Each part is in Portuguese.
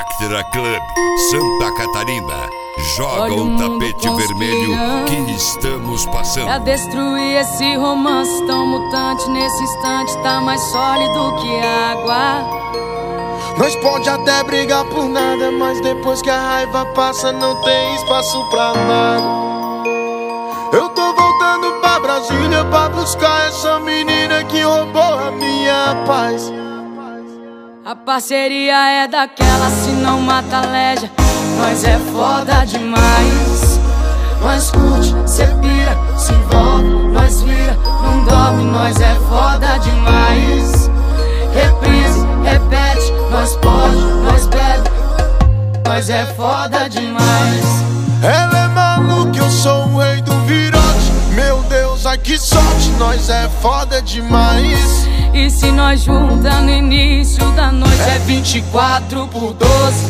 Vectra Club, Santa Catarina. Joga o tapete vermelho que estamos passando. Pra destruir esse romance tão mutante, nesse instante tá mais sólido que água. Nós pode até brigar por nada, mas depois que a raiva passa não tem espaço pra nada. Eu tô voltando pra Brasília pra buscar essa menina que roubou a minha paz. A parceria é daquela, se não mata leja. Nós é foda demais. Nós curte, cê pira, se envolve, nós vira, não dorme, nós é foda demais. Reprise, repete, nós pode, nós bebe, nós é foda demais. Ela é maluca, eu sou o rei do virote. Meu Deus, ai que sorte, nós é foda demais. E se nós junta no início da noite é 24 por 12.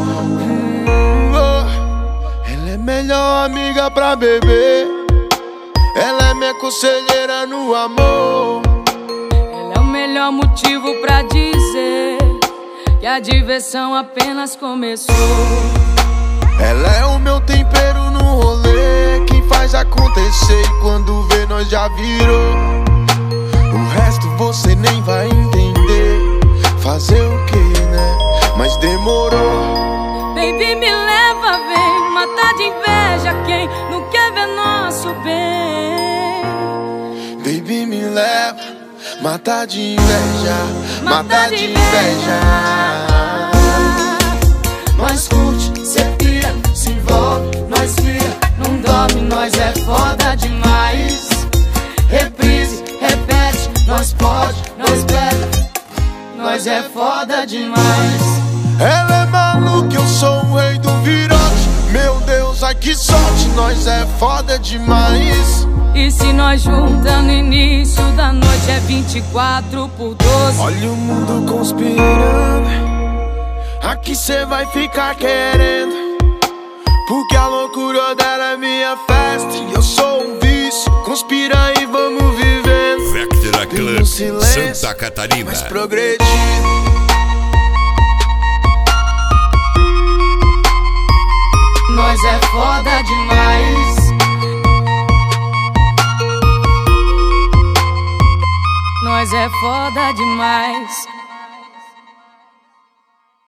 Ela é melhor amiga pra beber. Ela é minha conselheira no amor. Ela é o melhor motivo pra dizer que a diversão apenas começou. Ela é o meu tempero no rolê, quem faz acontecer e quando vê nós já virou. O resto você nem vai entender. Fazer o que, né? Mas demorou. Baby, me leva, vem matar de inveja quem não quer ver nosso bem. Baby, me leva, matar de inveja, matar de inveja. Nós curte, cê pira, se envolve, nós vira, não dorme, nós é foda demais. Reprise, repete, nós pode, nós bebe, nós é foda demais. Ela é maluca, eu sou o rei do virote. Meu Deus, ai que sorte, nós é foda demais. E se nós junta no início da noite é 24 por 12. Olha o mundo conspirando, aqui cê vai ficar querendo, porque a loucura dela é minha festa e eu sou um vício. Conspira e vamos vivendo. Vectra Club, silêncio, Santa Catarina. mas progredindo. Nós é foda demais. Nós é foda demais.